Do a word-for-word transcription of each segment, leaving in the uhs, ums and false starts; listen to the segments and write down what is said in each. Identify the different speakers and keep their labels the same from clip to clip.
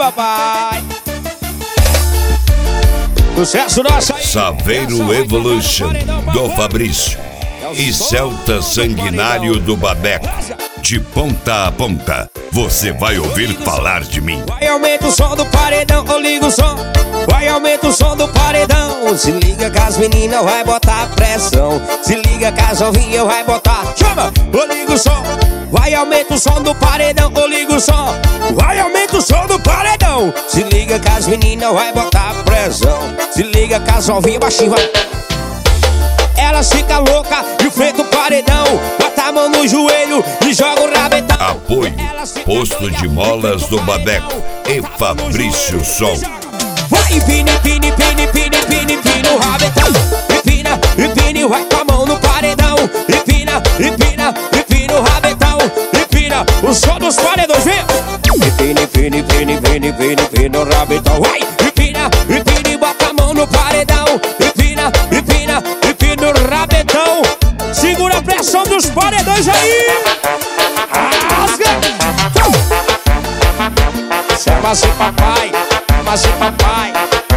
Speaker 1: papai. Sucesso nosso aí.
Speaker 2: Saveiro Evolution do Fabrício e Celta Sanguinário do Babeco. De ponta a ponta, você vai ouvir falar de mim.
Speaker 1: Vai, aumenta o som do paredão, eu ligo o som. Vai, aumenta o som do paredão. Se liga que as meninas vai botar pressão. Se liga que as novinhas vai botar. Chama, eu ligo o som. Vai, aumenta o som do paredão, eu ligo o som. Vai, aumenta o som do paredão. Se liga que as meninas vai botar pressão. Se liga que as novinhas baixinho vai. Elas ficam loucas e enfrenta o paredão. Bota a mão no joelho e joga o rabetão.
Speaker 2: Apoio Posto de Molas do Babeco e Fabrício Som.
Speaker 1: Vai, empina, empina, empina, empina, empina, empina o rabetão. Empina, empina, vai com a mão no paredão. Empina, empina, empina o rabetão. Empina o som dos paredões, vem. Empina, empina, empina, empina, empina, empina o rabetão. Vai, empina, empina e bota a mão no paredão. Empina, empina, empina o rabetão. Segura a pressão dos paredões aí. Rasga. Chama assim papai, chama assim papai.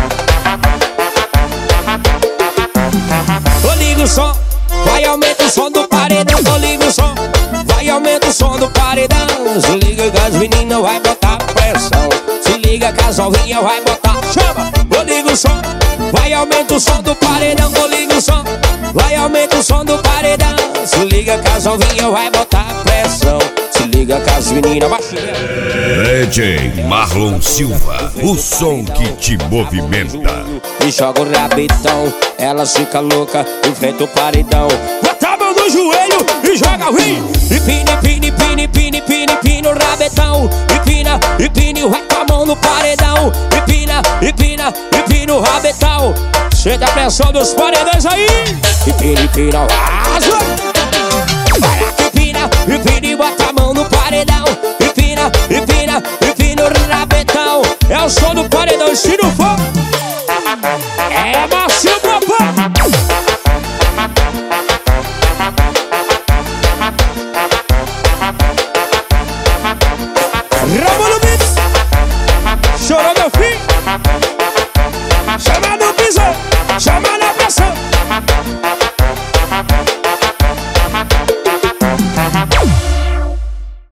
Speaker 1: Eu ligo o som, vai aumenta o som do paredão. Eu ligo o som, vai aumenta o som do paredão. Se liga que as meninas vai botar pressão. Se liga que as novinhas vai botar. Chama, eu ligo o som, vai aumenta o som do paredão. Eu ligo o som, vai aumenta o som do paredão. Se liga que as novinhas vai botar pressão. Se liga que as meninas baixinhas.
Speaker 2: D J Marlon Silva, o som que te movimenta.
Speaker 1: E joga o rabetão, elas ficam loucas, enfrenta o paredão. Bota a mão no joelho e joga o rim. Empina, empina, empina, empina, empina, empina o rabetão. Empina, empina, vai com a mão no paredão. Empina, empina, empina o rabetão. Sente a pressão dos paredões aí. Empina, empina, asa. Vai lá que empina, empina e bota a mão no paredão.